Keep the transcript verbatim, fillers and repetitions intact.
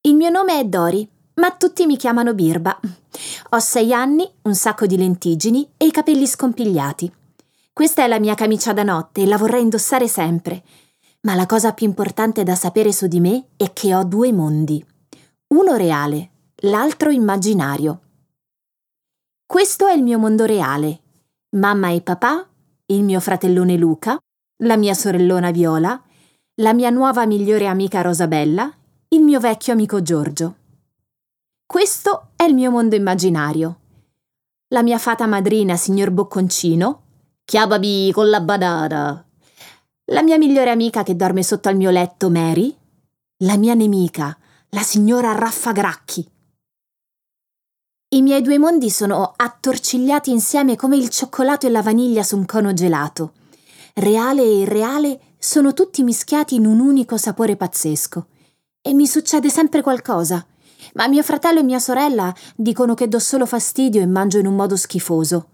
Il mio nome è Dori, ma tutti mi chiamano Birba. Ho sei anni, un sacco di lentiggini e i capelli scompigliati. Questa è la mia camicia da notte e la vorrei indossare sempre. Ma la cosa più importante da sapere su di me è che ho due mondi. Uno reale, l'altro immaginario. Questo è il mio mondo reale. Mamma e papà, il mio fratellone Luca, la mia sorellona Viola, la mia nuova migliore amica Rosabella, il mio vecchio amico Giorgio. Questo è il mio mondo immaginario. La mia fata madrina, signor Bocconcino, chiababi con la badada. La mia migliore amica che dorme sotto al mio letto, Mary. La mia nemica, la signora Raffagracchi. I miei due mondi sono attorcigliati insieme come il cioccolato e la vaniglia su un cono gelato. Reale e irreale sono tutti mischiati in un unico sapore pazzesco. E mi succede sempre qualcosa. Ma mio fratello e mia sorella dicono che do solo fastidio e mangio in un modo schifoso.